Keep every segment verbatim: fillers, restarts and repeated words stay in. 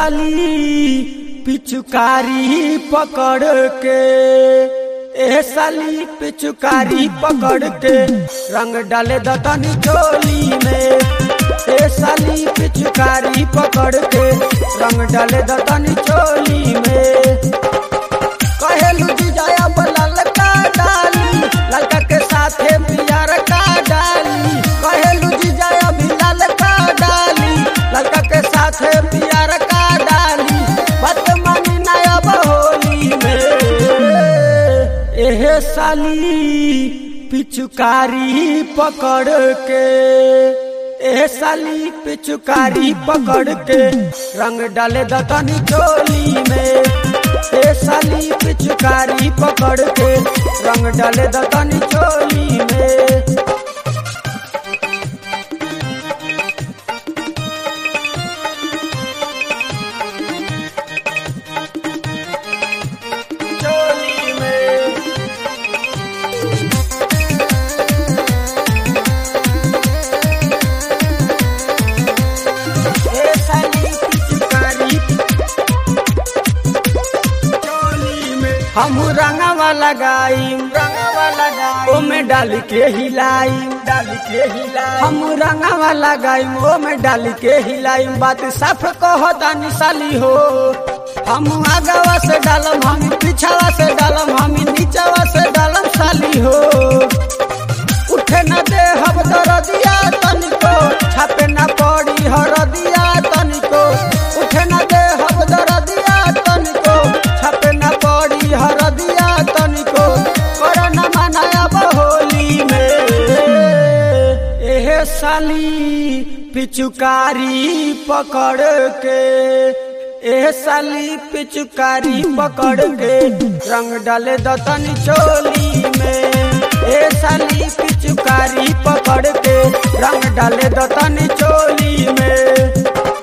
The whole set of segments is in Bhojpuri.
साली पिचुकारी पकड़ के, ए साली पिचुकारी पकड़ के रंग डाले दतनी चोली में। ए साली पिचुकारी पकड़ के रंग डाले दतनी चोली में। कहेलू जीजाया ललका डाली, ललका के साथे पियर का डाली। कहेलू जीजाया भी ललका डाली, ललका के साथे पियर का डाली। बात मानी नया होली में। एहे साली पिचुकारी पकड़ के, ए साली पिचुकारी पकड़ के रंग डाले दतनी चोली में। ए साली पिचुकारी पकड़ के रंग डाले दतनी चोली में। चोली में हम रंगवा लगाई, रंगवा लगाई ओमे डाल के हिलाई, डाल के हिलाई। हम रंगवा लगाई ओमे डाल के हिलाई। बात साफ कहतानी साली हो। हम आगवा से डालम, हम पीछावा से डालम, हम नीचवा से डालम साली हो। उठे न दे हम दरदिया तनिको, छापे न पड़ी हरदिया तनिको। उठे न दे हम दरदिया तनिको, छापे न पड़ी हरदिया तनिको। करन मनाया होली में। एहे साली पिचुकारी पकड़ के, एहे साली पिचुकारी पकड़ के रंग डाले दतनी चोली में। ए साली पिचुकारी पकड़ के रंग डाले दतनी चोली में।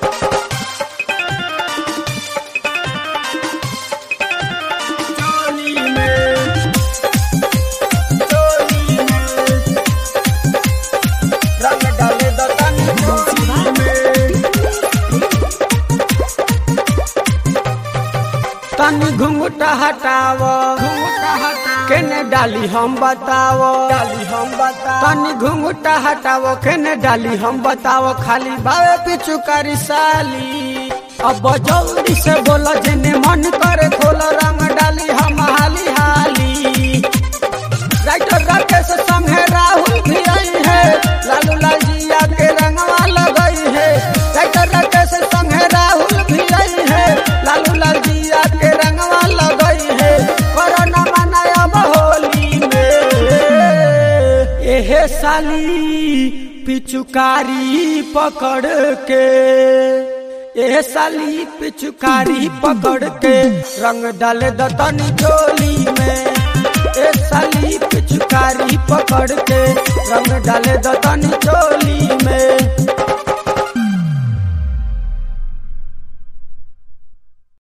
तनी घुंघटा हटाव, घुंघटा हटाव केने डाली हम बताव, डाली हम बताव। तनी घुंघटा हटाव केने डाली हम बताव। खाली बावे पिचुकारी साली, अब जल्दी से बोलो जेने मन करे खोलो। रंग डाली हम हाली हाली। राइटर राकेश संगे राहुल भी आई है, लालू लाजिया के रंगवा लगई है। राइटर राकेश संगे राहुल भी आई है, लालू लाजिया के रंगवा लगई है। कोरोना मनाया होली में। एहे साली पिचुकारी पकड़ के, ए साली पिचुकारी पकड़ के रंग डाले दतनी चोली में। ए साली पिचुकारी पकड़ के रंग डाले दतनी चोली।